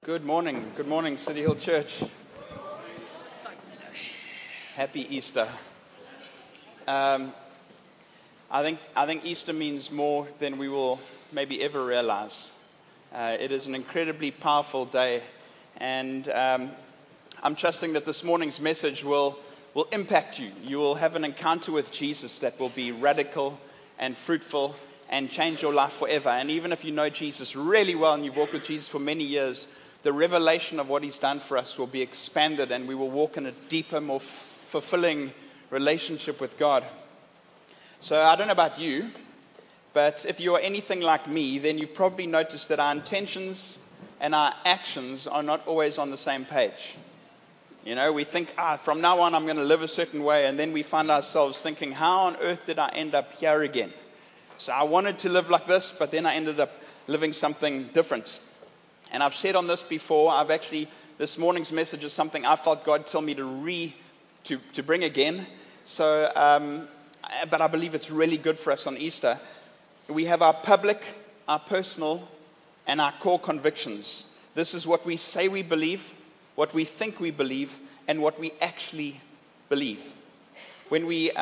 Good morning, City Hill Church. Happy Easter. I think Easter means more than we will maybe ever realize. It is an incredibly powerful day, and I'm trusting that this morning's message will impact you. You will have an encounter with Jesus that will be radical and fruitful and change your life forever. And even if you know Jesus really well and you've walked with Jesus for many years, the revelation of what he's done for us will be expanded, and we will walk in a deeper, more fulfilling relationship with God. So I don't know about you, but if you are anything like me, then you've probably noticed that our intentions and our actions are not always on the same page. You know, we think, from now on I'm going to live a certain way, and then we find ourselves thinking, how on earth did I end up here again? So I wanted to live like this, but then I ended up living something different. And I've shared on this before. This morning's message is something I felt God told me to bring again. So, but I believe it's really good for us on Easter. We have our public, our personal, and our core convictions. This is what we say we believe, what we think we believe, and what we actually believe. When we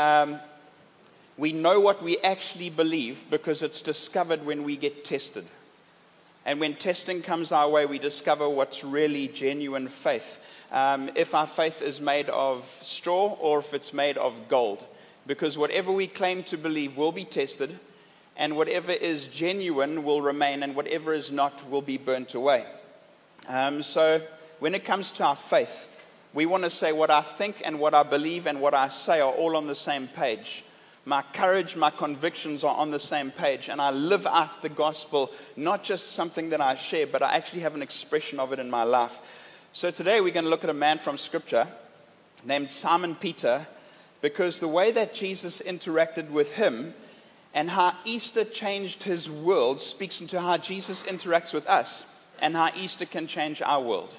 know what we actually believe because it's discovered when we get tested. And when testing comes our way, we discover what's really genuine faith. If our faith is made of straw or if it's made of gold. Because whatever we claim to believe will be tested, and whatever is genuine will remain, and whatever is not will be burnt away. So when it comes to our faith, we want to say what I think and what I believe and what I say are all on the same page. My courage, my convictions are on the same page, and I live out the gospel, not just something that I share, but I actually have an expression of it in my life. So today we're going to look at a man from Scripture named Simon Peter, because the way that Jesus interacted with him and how Easter changed his world speaks into how Jesus interacts with us and how Easter can change our world.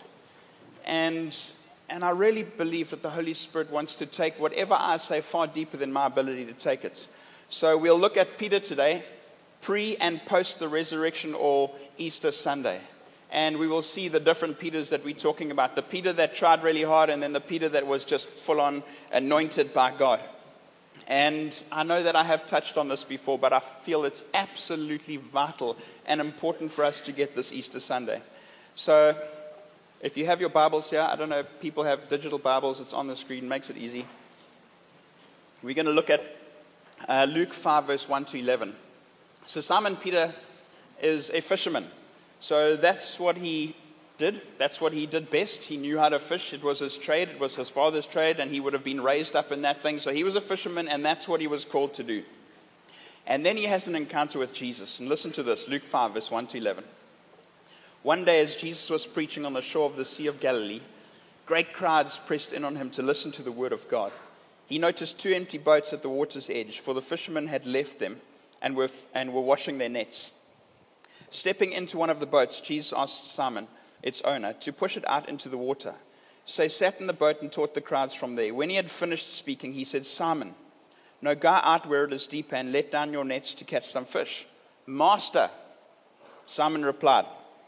And I really believe that the Holy Spirit wants to take whatever I say far deeper than my ability to take it. So we'll look at Peter today, pre and post the resurrection or Easter Sunday. And we will see the different Peters that we're talking about. The Peter that tried really hard, and then the Peter that was just full on anointed by God. And I know that I have touched on this before, but I feel it's absolutely vital and important for us to get this Easter Sunday. So if you have your Bibles here, I don't know if people have digital Bibles, it's on the screen, makes it easy. We're going to look at Luke 5, verse 1 to 11. So Simon Peter is a fisherman. So that's what he did. That's what he did best. He knew how to fish. It was his trade. It was his father's trade, and he would have been raised up in that thing. So he was a fisherman, and that's what he was called to do. And then he has an encounter with Jesus. And listen to this, Luke 5, verse 1 to 11. One day as Jesus was preaching on the shore of the Sea of Galilee, great crowds pressed in on him to listen to the word of God. He noticed 2 empty boats at the water's edge, for the fishermen had left them and were washing their nets. Stepping into one of the boats, Jesus asked Simon, its owner, to push it out into the water. So he sat in the boat and taught the crowds from there. When he had finished speaking, he said, Simon, now go out where it is deeper and let down your nets to catch some fish. Master, Simon replied,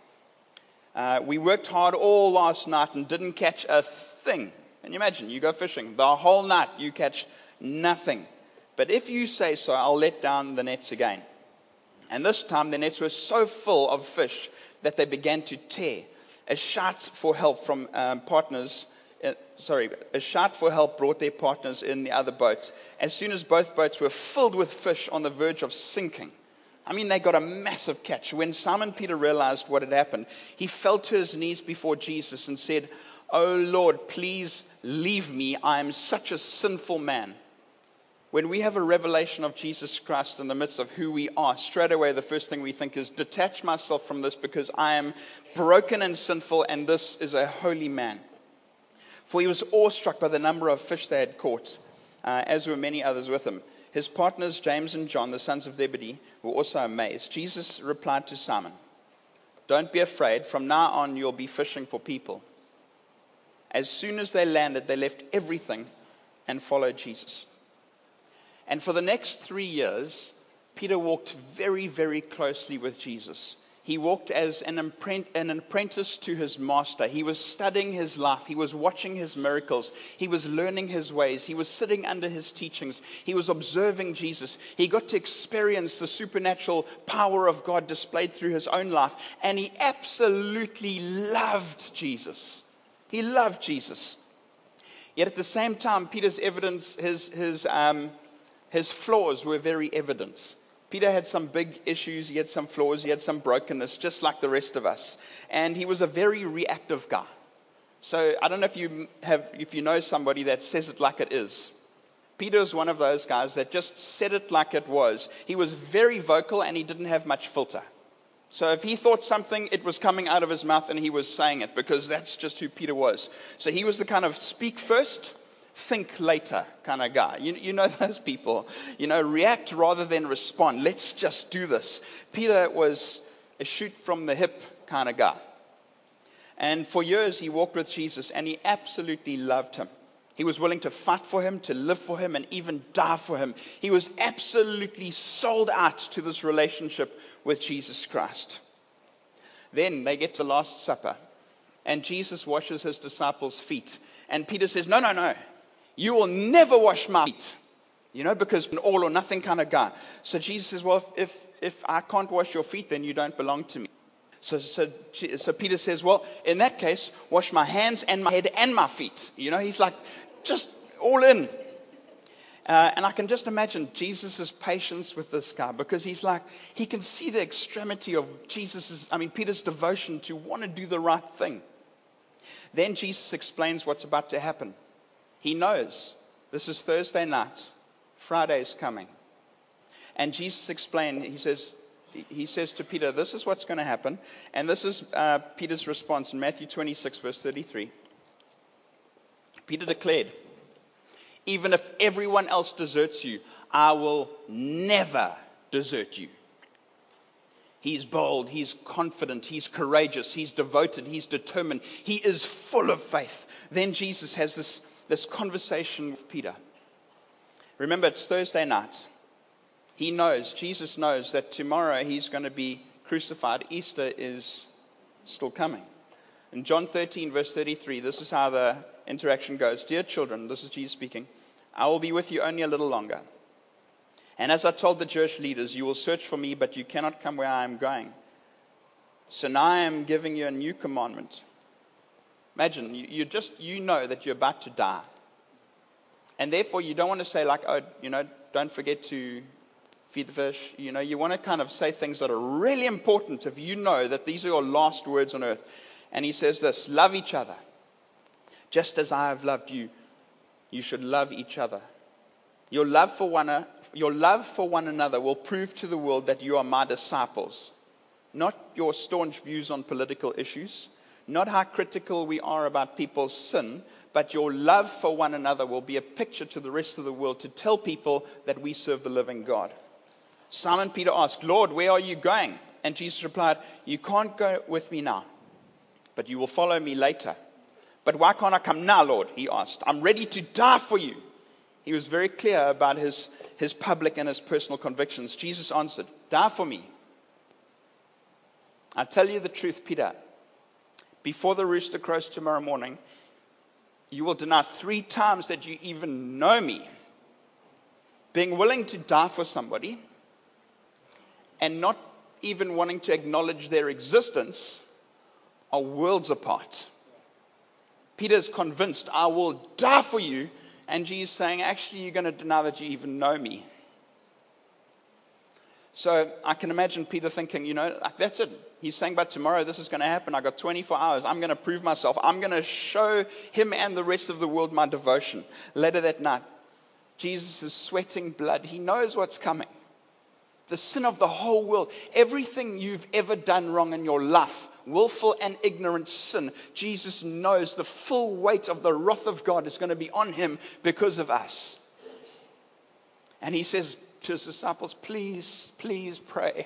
we worked hard all last night and didn't catch a thing. Can you imagine? You go fishing. The whole night you catch nothing. But if you say so, I'll let down the nets again. And this time the nets were so full of fish that they began to tear. A shout for help brought their partners in the other boat. As soon as both boats were filled with fish on the verge of sinking, I mean, they got a massive catch. When Simon Peter realized what had happened, he fell to his knees before Jesus and said, Oh Lord, please leave me. I am such a sinful man. When we have a revelation of Jesus Christ in the midst of who we are, straight away the first thing we think is, detach myself from this because I am broken and sinful, and this is a holy man. For he was awestruck by the number of fish they had caught, as were many others with him. His partners, James and John, the sons of Zebedee, were also amazed. Jesus replied to Simon, Don't be afraid. From now on, you'll be fishing for people. As soon as they landed, they left everything and followed Jesus. And for the next 3 years, Peter walked very, very closely with Jesus. He walked as an apprentice to his master. He was studying his life. He was watching his miracles. He was learning his ways. He was sitting under his teachings. He was observing Jesus. He got to experience the supernatural power of God displayed through his own life. And he absolutely loved Jesus. He loved Jesus. Yet at the same time, Peter's evidence, his flaws were very evident. Peter had some big issues, he had some flaws, he had some brokenness, just like the rest of us. And he was a very reactive guy. So I don't know if you know somebody that says it like it is. Peter is one of those guys that just said it like it was. He was very vocal and he didn't have much filter. So if he thought something, it was coming out of his mouth and he was saying it, because that's just who Peter was. So he was the kind of speak first, think later kind of guy. You know those people. React rather than respond. Let's just do this. Peter was a shoot from the hip kind of guy. And for years he walked with Jesus and he absolutely loved him. He was willing to fight for him, to live for him, and even die for him. He was absolutely sold out to this relationship with Jesus Christ. Then they get to Last Supper and Jesus washes his disciples' feet. And Peter says, no. You will never wash my feet, because an all or nothing kind of guy. So Jesus says, well, if I can't wash your feet, then you don't belong to me. So Peter says, well, in that case, wash my hands and my head and my feet. He's like, just all in. And I can just imagine Jesus' patience with this guy, because he's like, he can see the extremity of Peter's devotion to want to do the right thing. Then Jesus explains what's about to happen. He knows this is Thursday night, Friday's coming. And Jesus explained, he says to Peter, this is what's going to happen. And this is Peter's response in Matthew 26, verse 33. Peter declared, even if everyone else deserts you, I will never desert you. He's bold, he's confident, he's courageous, he's devoted, he's determined. He is full of faith. Then Jesus has this conversation with Peter. Remember, it's Thursday night. Jesus knows that tomorrow he's going to be crucified. Easter is still coming. In John 13, verse 33, this is how the interaction goes. Dear children, this is Jesus speaking, I will be with you only a little longer. And as I told the Jewish leaders, you will search for me, but you cannot come where I am going. So now I am giving you a new commandment. Imagine, you know that you're about to die. And therefore, you don't want to say like, don't forget to feed the fish. You want to kind of say things that are really important if you know that these are your last words on earth. And he says this, love each other. Just as I have loved you, you should love each other. Your love for one another will prove to the world that you are my disciples. Not your staunch views on political issues. Not how critical we are about people's sin, but your love for one another will be a picture to the rest of the world to tell people that we serve the living God. Simon Peter asked, Lord, where are you going? And Jesus replied, you can't go with me now, but you will follow me later. But why can't I come now, Lord? He asked. I'm ready to die for you. He was very clear about his public and his personal convictions. Jesus answered, die for me. I tell you the truth, Peter. Before the rooster crows tomorrow morning, you will deny 3 times that you even know me. Being willing to die for somebody and not even wanting to acknowledge their existence are worlds apart. Peter's convinced, I will die for you. And Jesus saying, actually, you're going to deny that you even know me. So I can imagine Peter thinking, that's it. He's saying, but tomorrow this is going to happen. I got 24 hours. I'm going to prove myself. I'm going to show him and the rest of the world my devotion. Later that night, Jesus is sweating blood. He knows what's coming. The sin of the whole world. Everything you've ever done wrong in your life, willful and ignorant sin, Jesus knows the full weight of the wrath of God is going to be on him because of us. And he says to his disciples, please, please pray.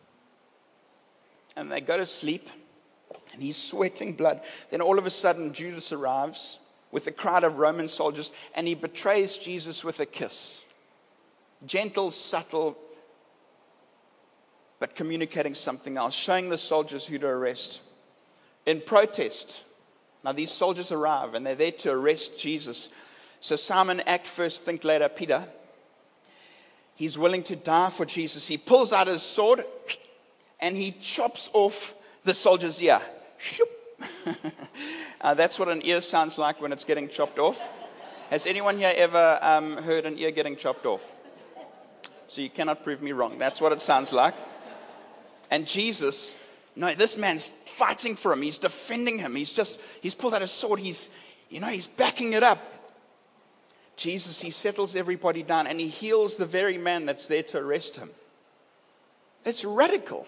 And they go to sleep, and he's sweating blood. Then all of a sudden, Judas arrives with a crowd of Roman soldiers, and he betrays Jesus with a kiss. Gentle, subtle, but communicating something else, showing the soldiers who to arrest. In protest, now these soldiers arrive and they're there to arrest Jesus. So Simon, act first, think later, Peter, he's willing to die for Jesus. He pulls out his sword and he chops off the soldier's ear. That's what an ear sounds like when it's getting chopped off. Has anyone here ever heard an ear getting chopped off? So you cannot prove me wrong. That's what it sounds like. And Jesus, no, this man's fighting for him. He's defending him. He's pulled out his sword. He's backing it up. Jesus, he settles everybody down and he heals the very man that's there to arrest him. It's radical.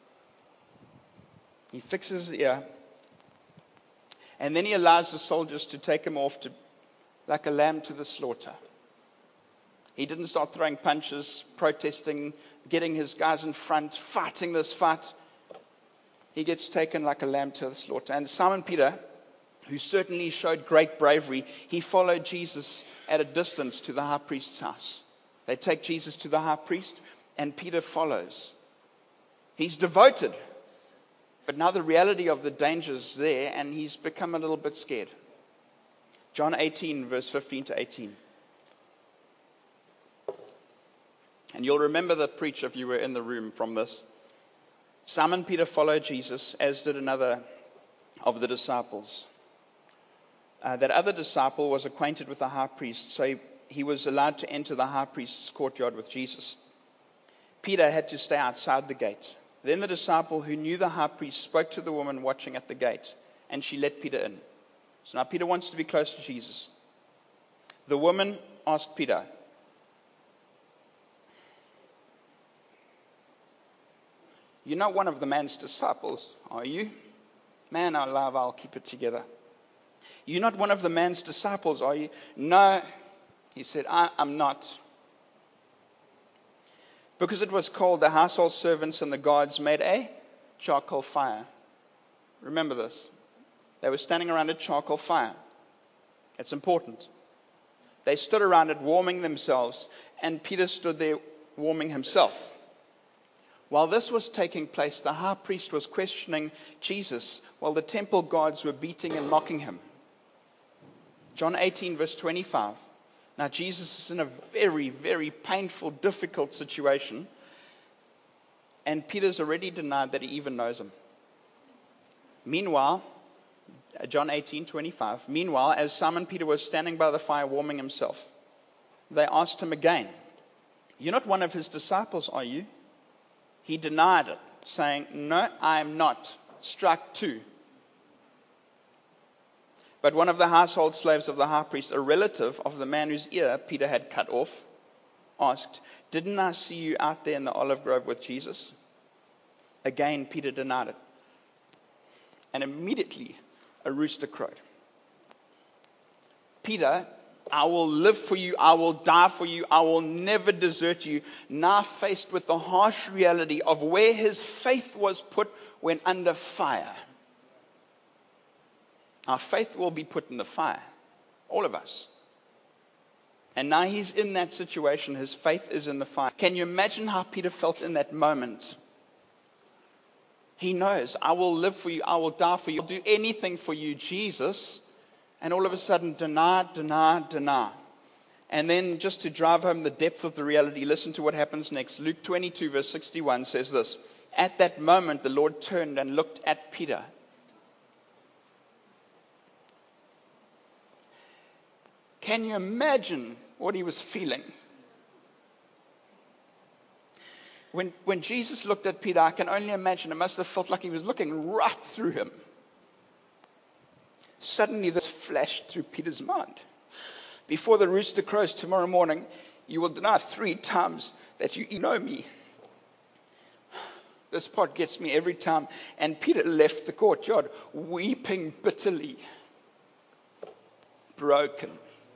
He fixes his ear. And then he allows the soldiers to take him off like a lamb to the slaughter. He didn't start throwing punches, protesting, getting his guys in front, fighting this fight. He gets taken like a lamb to the slaughter. And Simon Peter, who certainly showed great bravery, he followed Jesus at a distance to the high priest's house. They take Jesus to the high priest, and Peter follows. He's devoted. But now the reality of the danger is there, and he's become a little bit scared. John 18, verse 15 to 18. And you'll remember the preach if you were in the room from this. Simon Peter followed Jesus, as did another of the disciples. That other disciple was acquainted with the high priest, so he was allowed to enter the high priest's courtyard with Jesus. Peter had to stay outside the gate. Then the disciple who knew the high priest spoke to the woman watching at the gate, and she let Peter in. So now Peter wants to be close to Jesus. The woman asked Peter, "You're not one of the man's disciples, are you?" "Man, I'll keep it together." "You're not one of the man's disciples, are you?" "No," he said, I'm not. Because it was cold, the household servants and the guards made a charcoal fire. Remember this. They were standing around a charcoal fire. It's important. They stood around it warming themselves, and Peter stood there warming himself. While this was taking place, the high priest was questioning Jesus while the temple guards were beating and mocking him. John 18, verse 25. Now, Jesus is in a very, very painful, difficult situation, and Peter's already denied that he even knows him. Meanwhile, John 18, 25. Meanwhile, as Simon Peter was standing by the fire warming himself, they asked him again, "You're not one of his disciples, are you?" He denied it, saying, "No, I am not." Strike two. But one of the household slaves of the high priest, a relative of the man whose ear Peter had cut off, asked, "Didn't I see you out there in the olive grove with Jesus?" Again, Peter denied it. And immediately a rooster crowed. "Peter, I will live for you. I will die for you. I will never desert you." Now faced with the harsh reality of where his faith was put when under fire. Our faith will be put in the fire. All of us. And now he's in that situation. His faith is in the fire. Can you imagine how Peter felt in that moment? He knows, I will live for you. I will die for you. I'll do anything for you, Jesus. And all of a sudden, deny. And then just to drive home the depth of the reality, listen to what happens next. Luke 22, verse 61 says this. At that moment, the Lord turned and looked at Peter. Can you imagine what he was feeling? When Jesus looked at Peter, I can only imagine it must have felt like he was looking right through him. Suddenly this flashed through Peter's mind. Before the rooster crows tomorrow morning, you will deny 3 times that you know me. This part gets me every time. And Peter left the courtyard weeping bitterly. Broken.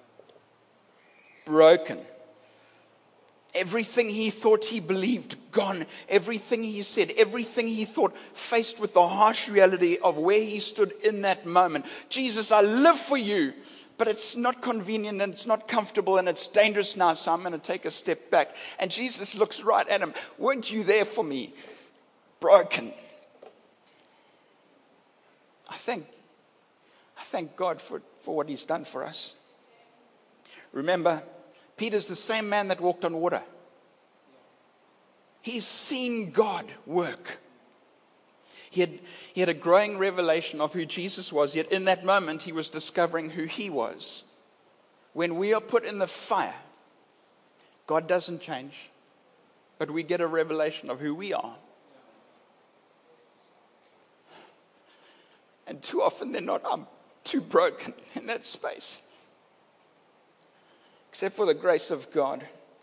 Everything he thought he believed, gone. Everything he said, everything he thought, faced with the harsh reality of where he stood in that moment. Jesus, I live for you, but it's not convenient and it's not comfortable and it's dangerous now, so I'm going to take a step back. And Jesus looks right at him. Weren't you there for me? broken. I thank God for what he's done for us. Remember, Peter's the same man that walked on water. He's seen God work. He had a growing revelation of who Jesus was, yet in that moment he was discovering who he was. When we are put in the fire, God doesn't change, but we get a revelation of who we are. And too often I'm too broken in that space. Except for the grace of God.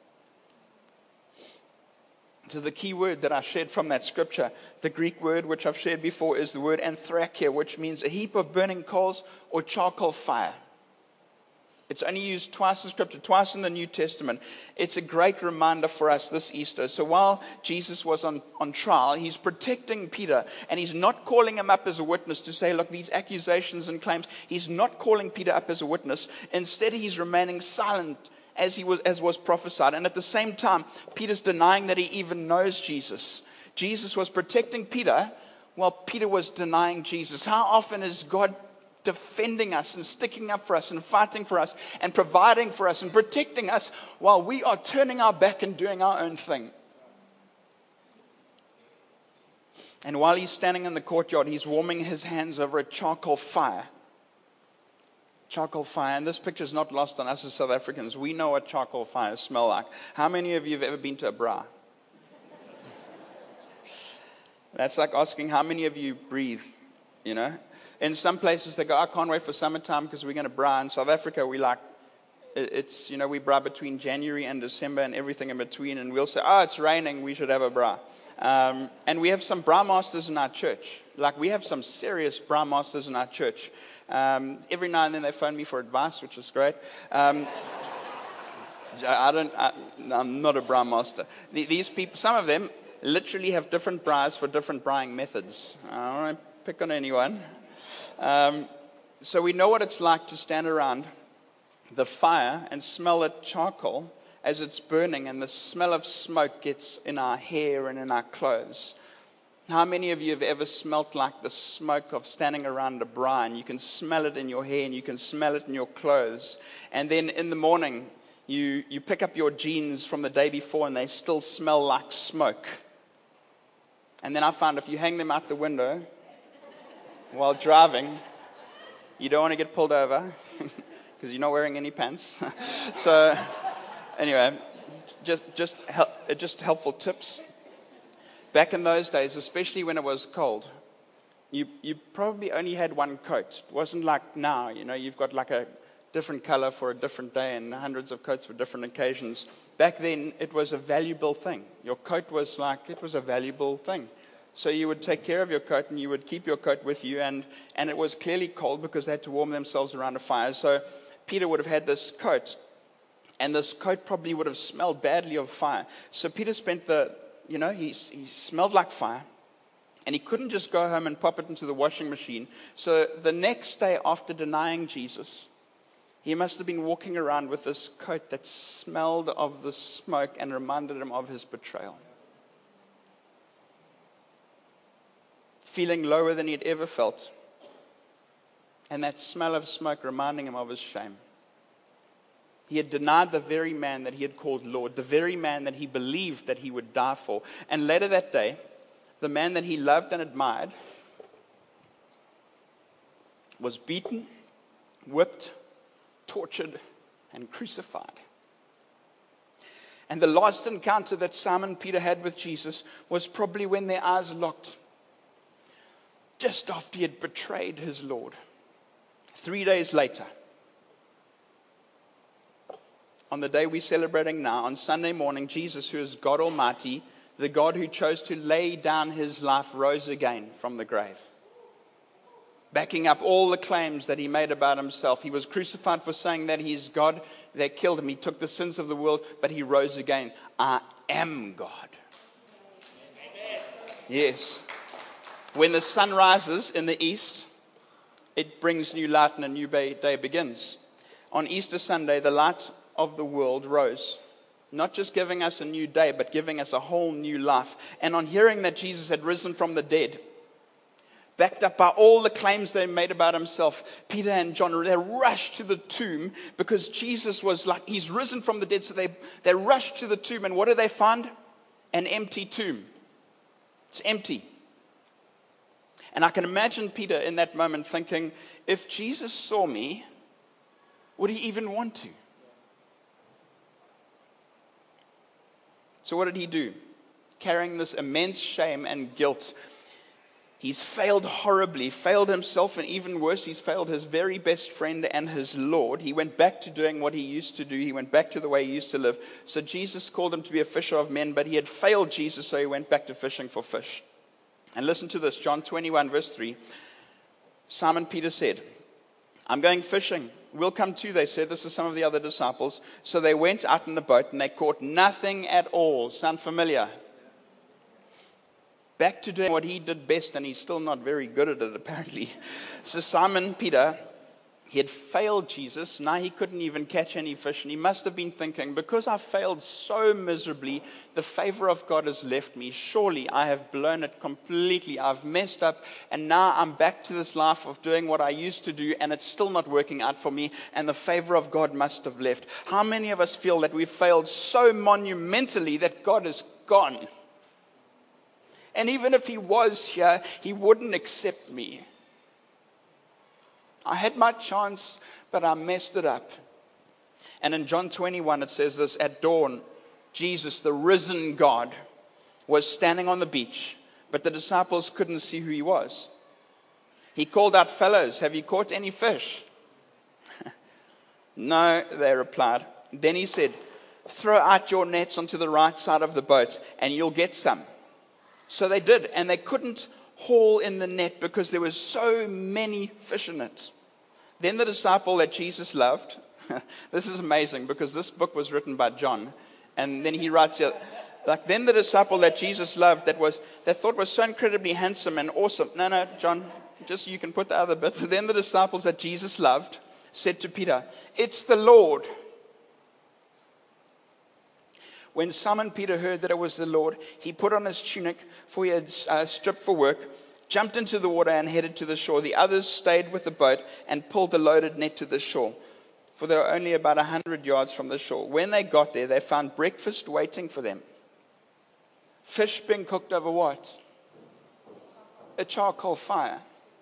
So the key word that I shared from that scripture, the Greek word which I've shared before, is the word anthrakia, which means a heap of burning coals or charcoal fire. It's only used twice in Scripture, twice in the New Testament. It's a great reminder for us this Easter. So while Jesus was on trial, he's protecting Peter, and he's not calling him up as a witness to say, look, these accusations and claims. He's not calling Peter up as a witness. Instead, he's remaining silent as was prophesied. And at the same time, Peter's denying that he even knows Jesus. Jesus was protecting Peter while Peter was denying Jesus. How often is God defending us and sticking up for us and fighting for us and providing for us and protecting us while we are turning our back and doing our own thing? And while he's standing in the courtyard, he's warming his hands over a charcoal fire. Charcoal fire. And this picture is not lost on us as South Africans. We know what charcoal fires smell like. How many of you have ever been to a bra? That's like asking how many of you breathe, you know? In some places they go, I can't wait for summertime because we're going to bra. In South Africa, we we bra between January and December and everything in between. And we'll say, it's raining, we should have a bra. And we have some bra masters in our church. Like, we have some serious bra masters in our church. Every now and then they phone me for advice, which is great. I'm not a bra master. These people, some of them literally have different bras for different braing methods. I won't pick on anyone. So we know what it's like to stand around the fire and smell the charcoal as it's burning, and the smell of smoke gets in our hair and in our clothes. How many of you have ever smelt like the smoke of standing around a brine? You can smell it in your hair and you can smell it in your clothes. And then in the morning, you pick up your jeans from the day before and they still smell like smoke. And then I found if you hang them out the window while driving, you don't want to get pulled over because you're not wearing any pants. So anyway, just helpful tips. Back in those days, especially when it was cold, you probably only had one coat. It wasn't like now, you've got like a different color for a different day and hundreds of coats for different occasions. Back then, it was a valuable thing. Your coat was a valuable thing. So you would take care of your coat and you would keep your coat with you, and it was clearly cold because they had to warm themselves around a fire. So Peter would have had this coat, and this coat probably would have smelled badly of fire. So Peter spent he smelled like fire, and he couldn't just go home and pop it into the washing machine. So the next day after denying Jesus, he must have been walking around with this coat that smelled of the smoke and reminded him of his betrayal. Feeling lower than he'd ever felt, and that smell of smoke reminding him of his shame. He had denied the very man that he had called Lord, the very man that he believed that he would die for. And later that day, the man that he loved and admired was beaten, whipped, tortured, and crucified. And the last encounter that Simon Peter had with Jesus was probably when their eyes locked, just after he had betrayed his Lord. 3 days later, on the day we're celebrating now, on Sunday morning, Jesus, who is God Almighty, the God who chose to lay down his life, rose again from the grave. Backing up all the claims that he made about himself. He was crucified for saying that he is God. They killed him. He took the sins of the world, but he rose again. I am God. Amen. Yes. When the sun rises in the east, it brings new light and a new day begins. On Easter Sunday, the light of the world rose. Not just giving us a new day, but giving us a whole new life. And on hearing that Jesus had risen from the dead, backed up by all the claims they made about himself, Peter and John, they rushed to the tomb because Jesus was like, he's risen from the dead. So they rushed to the tomb, and what do they find? An empty tomb. It's empty. And I can imagine Peter in that moment thinking, if Jesus saw me, would he even want to? So what did he do? Carrying this immense shame and guilt, he's failed horribly, failed himself, and even worse, he's failed his very best friend and his Lord. He went back to doing what he used to do. He went back to the way he used to live. So Jesus called him to be a fisher of men, but he had failed Jesus, so he went back to fishing for fish. And listen to this, John 21, verse 3. Simon Peter said, I'm going fishing. We'll come too, they said. This is some of the other disciples. So they went out in the boat and they caught nothing at all. Sound familiar? Back to doing what he did best, and he's still not very good at it, apparently. So Simon Peter, he had failed Jesus. Now he couldn't even catch any fish, and he must have been thinking, because I failed so miserably, the favor of God has left me. Surely I have blown it completely. I've messed up, and now I'm back to this life of doing what I used to do, and it's still not working out for me, and the favor of God must have left. How many of us feel that we've failed so monumentally that God is gone? And even if he was here, he wouldn't accept me. I had my chance, but I messed it up. And in John 21, it says this, at dawn, Jesus, the risen God, was standing on the beach, but the disciples couldn't see who he was. He called out, fellows, have you caught any fish? No, they replied. Then he said, throw out your nets onto the right side of the boat, and you'll get some. So they did, and they couldn't haul in the net because there were so many fish in it. Then the disciple that Jesus loved, this is amazing because this book was written by John, and then he writes here, like, then the disciple that Jesus loved that thought was so incredibly handsome and awesome. No, John, just you can put the other bits. Then the disciples that Jesus loved said to Peter, it's the Lord. When Simon Peter heard that it was the Lord, he put on his tunic, for he had stripped for work, jumped into the water and headed to the shore. The others stayed with the boat and pulled the loaded net to the shore, for they were only about 100 yards from the shore. When they got there, they found breakfast waiting for them. Fish being cooked over what? A charcoal fire.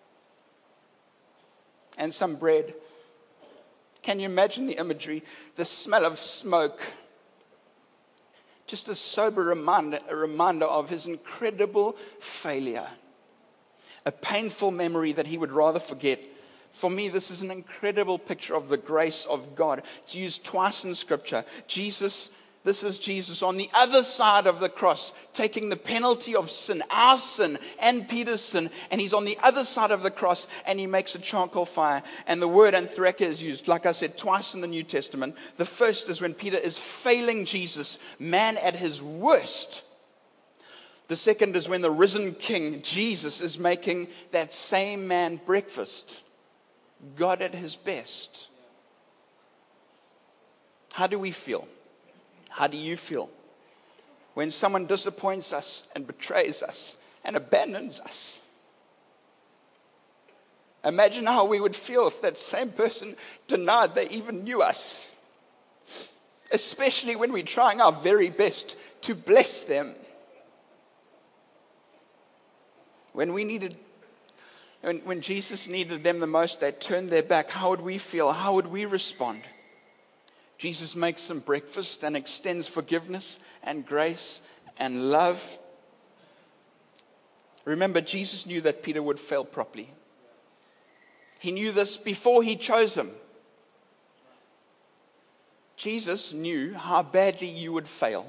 And some bread. Can you imagine the imagery? The smell of smoke. Just a sober reminder of his incredible failure. A painful memory that he would rather forget. For me, this is an incredible picture of the grace of God. It's used twice in Scripture. This is Jesus on the other side of the cross, taking the penalty of sin, our sin and Peter's sin, and he's on the other side of the cross, and he makes a charcoal fire. And the word anthraka is used, like I said, twice in the New Testament. The first is when Peter is failing Jesus, man at his worst. The second is when the risen King, Jesus, is making that same man breakfast. God at his best. How do we feel? How do you feel when someone disappoints us and betrays us and abandons us? Imagine how we would feel if that same person denied they even knew us. Especially when we're trying our very best to bless them. When Jesus needed them the most, they turned their back. How would we feel? How would we respond? Jesus makes them breakfast and extends forgiveness and grace and love. Remember, Jesus knew that Peter would fail properly. He knew this before he chose him. Jesus knew how badly you would fail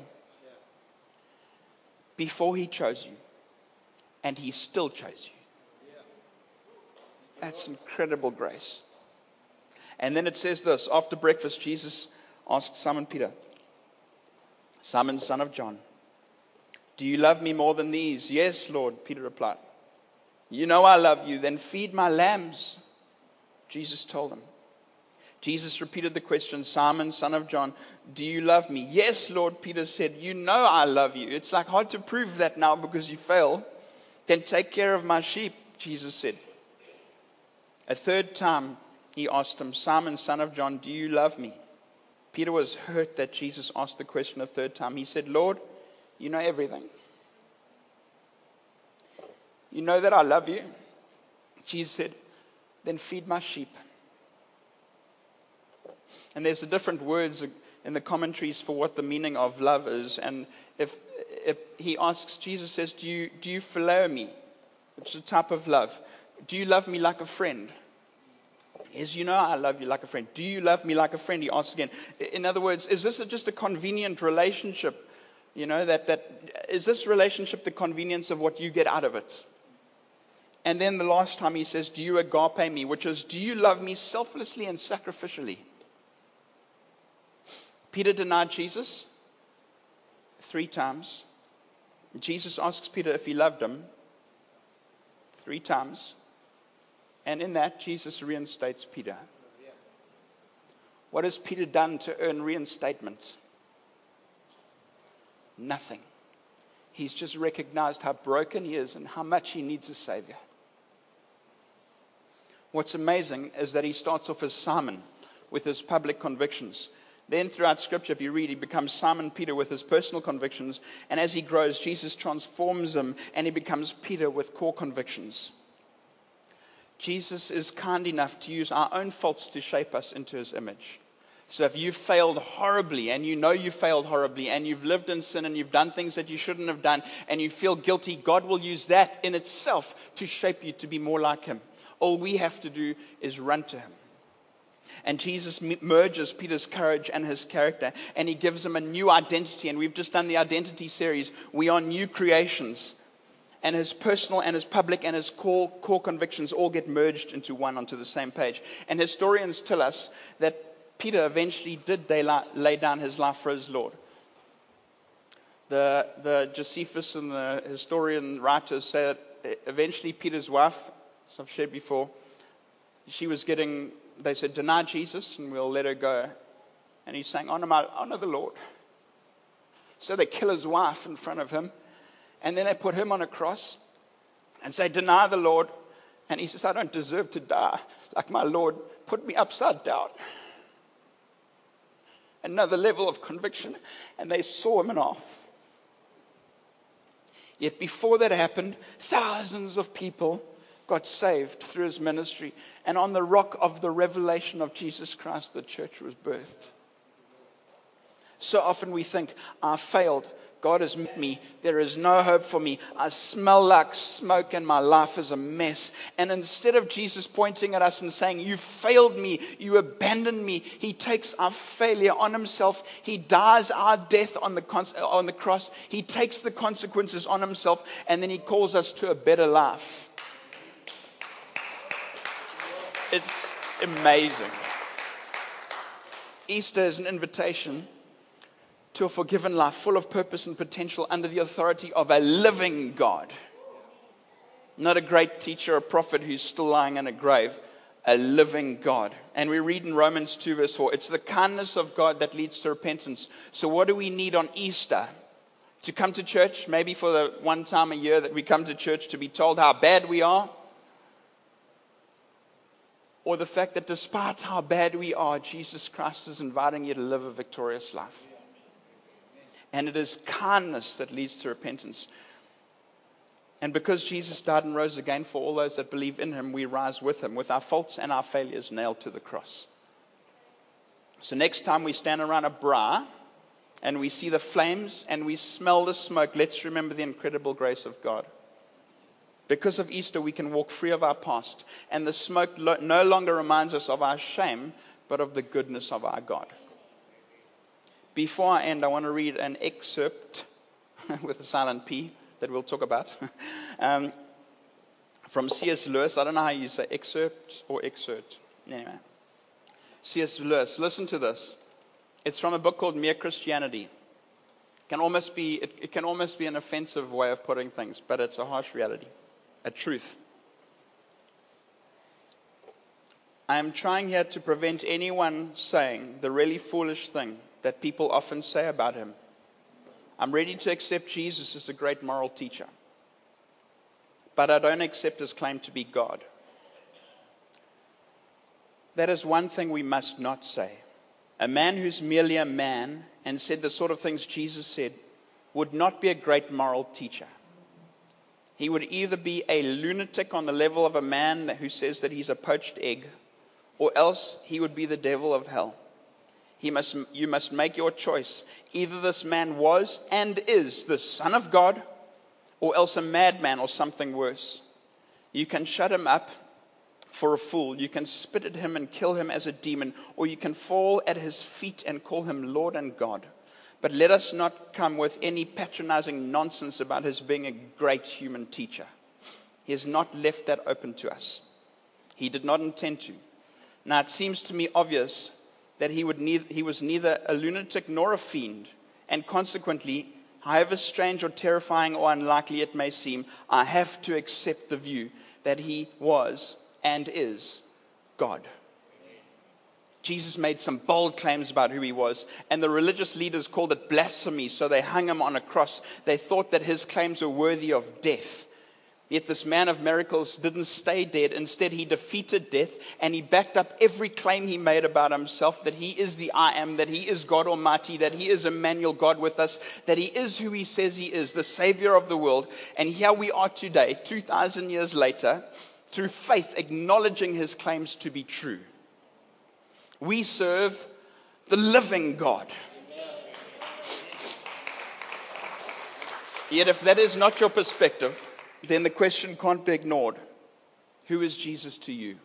before he chose you. And he still chose you. That's incredible grace. And then it says this, after breakfast, Jesus asked Simon Peter, Simon, son of John, do you love me more than these? Yes, Lord, Peter replied. You know I love you, then feed my lambs, Jesus told him. Jesus repeated the question, Simon, son of John, do you love me? Yes, Lord, Peter said, you know I love you. It's like hard to prove that now because you fail. Then take care of my sheep, Jesus said. A third time he asked him, Simon, son of John, do you love me? Peter was hurt that Jesus asked the question a third time. He said, Lord, you know everything. You know that I love you. Jesus said, then feed my sheep. And there's the different words in the commentaries for what the meaning of love is. And if he asks, Jesus says, do you phileo me? Which is a type of love. Do you love me like a friend? Yes, you know I love you like a friend. Do you love me like a friend? He asks again. In other words, is this just a convenient relationship? You know, that is this relationship the convenience of what you get out of it? And then the last time he says, do you agape me? Which is, do you love me selflessly and sacrificially? Peter denied Jesus 3 times. Jesus asks Peter if he loved him 3 times. And in that, Jesus reinstates Peter. What has Peter done to earn reinstatement? Nothing. He's just recognized how broken he is and how much he needs a Savior. What's amazing is that he starts off as Simon with his public convictions. Then throughout Scripture, if you read, he becomes Simon Peter with his personal convictions. And as he grows, Jesus transforms him and he becomes Peter with core convictions. Jesus is kind enough to use our own faults to shape us into his image. So if you failed horribly and you know you failed horribly and you've lived in sin and you've done things that you shouldn't have done and you feel guilty, God will use that in itself to shape you to be more like him. All we have to do is run to him. And Jesus merges Peter's courage and his character, and he gives him a new identity. And we've just done the identity series. We are new creations. And his personal and his public and his core convictions all get merged into one onto the same page. And historians tell us that Peter eventually did lay down his life for his Lord. The Josephus and the historian writers say that eventually Peter's wife, as I've shared before, they said, deny Jesus and we'll let her go. And he's saying, honor the Lord. So they kill his wife in front of him. And then they put him on a cross and say, deny the Lord. And he says, I don't deserve to die like my Lord put me upside down. Another level of conviction. And they saw him off. Yet before that happened, thousands of people got saved through his ministry. And on the rock of the revelation of Jesus Christ, the church was birthed. So often we think, I failed. God has met me. There is no hope for me. I smell like smoke and my life is a mess. And instead of Jesus pointing at us and saying, you failed me, you abandoned me, he takes our failure on himself. He dies our death on the cross. He takes the consequences on himself, and then he calls us to a better life. It's amazing. Easter is an invitation to a forgiven life full of purpose and potential under the authority of a living God. Not a great teacher or prophet who's still lying in a grave. A living God. And we read in Romans 2 verse 4, it's the kindness of God that leads to repentance. So what do we need on Easter? To come to church, maybe for the one time a year that we come to church to be told how bad we are? Or the fact that despite how bad we are, Jesus Christ is inviting you to live a victorious life. And it is kindness that leads to repentance. And because Jesus died and rose again for all those that believe in him, we rise with him, with our faults and our failures nailed to the cross. So next time we stand around a braai and we see the flames and we smell the smoke, let's remember the incredible grace of God. Because of Easter, we can walk free of our past. And the smoke no longer reminds us of our shame, but of the goodness of our God. Before I end, I want to read an excerpt with a silent P that we'll talk about from C.S. Lewis. I don't know how you say excerpt or excerpt. Anyway, C.S. Lewis, listen to this. It's from a book called Mere Christianity. It can almost be an offensive way of putting things, but it's a harsh reality, a truth. I am trying here to prevent anyone saying the really foolish thing that people often say about him. I'm ready to accept Jesus as a great moral teacher, but I don't accept his claim to be God. That is one thing we must not say. A man who's merely a man and said the sort of things Jesus said would not be a great moral teacher. He would either be a lunatic on the level of a man who says that he's a poached egg, or else he would be the devil of hell. You must make your choice. Either this man was and is the Son of God, or else a madman or something worse. You can shut him up for a fool. You can spit at him and kill him as a demon, or you can fall at his feet and call him Lord and God. But let us not come with any patronizing nonsense about his being a great human teacher. He has not left that open to us. He did not intend to. Now it seems to me obvious that he was neither a lunatic nor a fiend, and consequently, however strange or terrifying or unlikely it may seem, I have to accept the view that he was and is God. Jesus made some bold claims about who he was, and the religious leaders called it blasphemy, so they hung him on a cross. They thought that his claims were worthy of death. Yet this man of miracles didn't stay dead. Instead, he defeated death, and he backed up every claim he made about himself, that he is the I am, that he is God Almighty, that he is Emmanuel, God with us, that he is who he says he is, the Savior of the world. And here we are today, 2,000 years later, through faith, acknowledging his claims to be true. We serve the living God. Yet if that is not your perspective, then the question can't be ignored. Who is Jesus to you?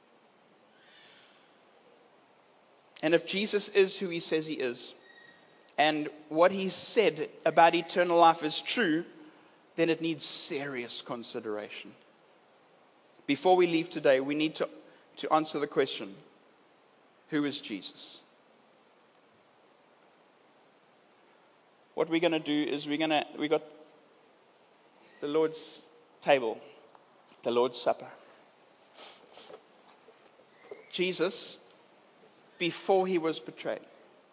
And if Jesus is who he says he is, and what he said about eternal life is true, then it needs serious consideration. Before we leave today, we need to answer the question, who is Jesus? What we're going to do is we got the Lord's table, the Lord's Supper. Jesus, before he was betrayed,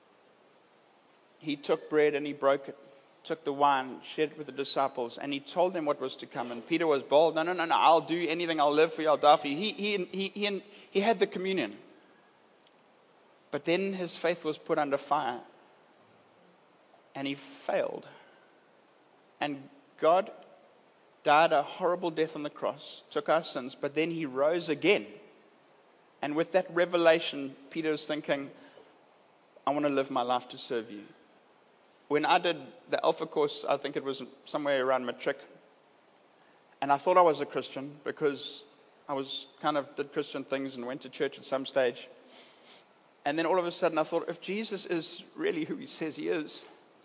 he took bread and he broke it, took the wine, shared it with the disciples, and he told them what was to come. And Peter was bold. No, I'll do anything. I'll live for you. I'll die for you. He had the communion. But then his faith was put under fire, and he failed. And God died a horrible death on the cross, took our sins, but then he rose again. And with that revelation, Peter was thinking, I want to live my life to serve you. When I did the Alpha course, I think it was somewhere around matric, and I thought I was a Christian because I did Christian things and went to church at some stage. And then all of a sudden I thought, if Jesus is really who he says he is,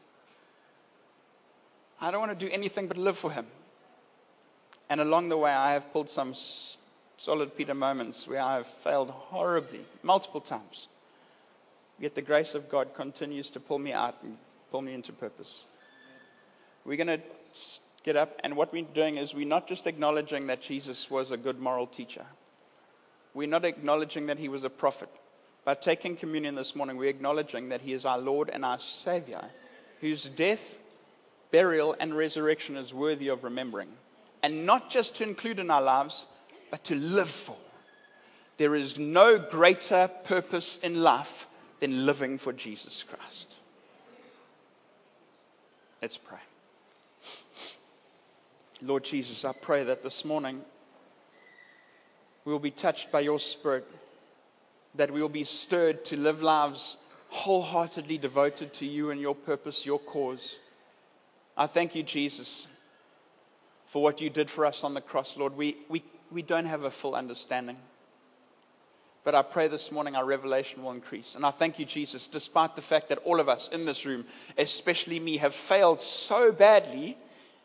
I don't want to do anything but live for him. And along the way, I have pulled some solid Peter moments where I have failed horribly, multiple times. Yet the grace of God continues to pull me out and pull me into purpose. We're going to get up, and what we're doing is we're not just acknowledging that Jesus was a good moral teacher. We're not acknowledging that he was a prophet. By taking communion this morning, we're acknowledging that he is our Lord and our Savior, whose death, burial, and resurrection is worthy of remembering. And not just to include in our lives, but to live for. There is no greater purpose in life than living for Jesus Christ. Let's pray. Lord Jesus, I pray that this morning we will be touched by your Spirit, that we will be stirred to live lives wholeheartedly devoted to you and your purpose, your cause. I thank you, Jesus, for what you did for us on the cross, Lord. We don't have a full understanding, but I pray this morning our revelation will increase. And I thank you, Jesus, despite the fact that all of us in this room, especially me, have failed so badly,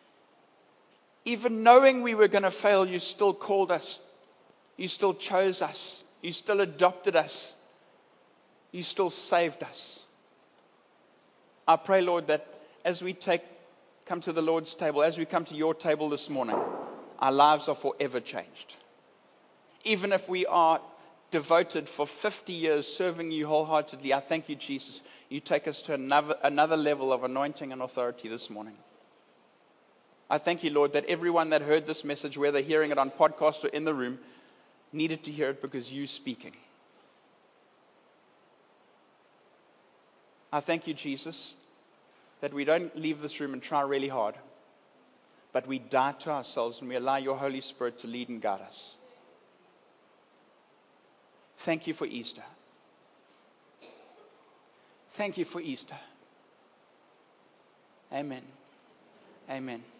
even knowing we were going to fail, you still called us. You still chose us. You still adopted us. You still saved us. I pray, Lord, that as we come to the Lord's table, as we come to your table this morning, our lives are forever changed. Even if we are devoted for 50 years serving you wholeheartedly, I thank you, Jesus. You take us to another level of anointing and authority this morning. I thank you, Lord, that everyone that heard this message, whether hearing it on podcast or in the room, needed to hear it because you're speaking. I thank you, Jesus, that we don't leave this room and try really hard, but we die to ourselves and we allow your Holy Spirit to lead and guide us. Thank you for Easter. Thank you for Easter. Amen. Amen.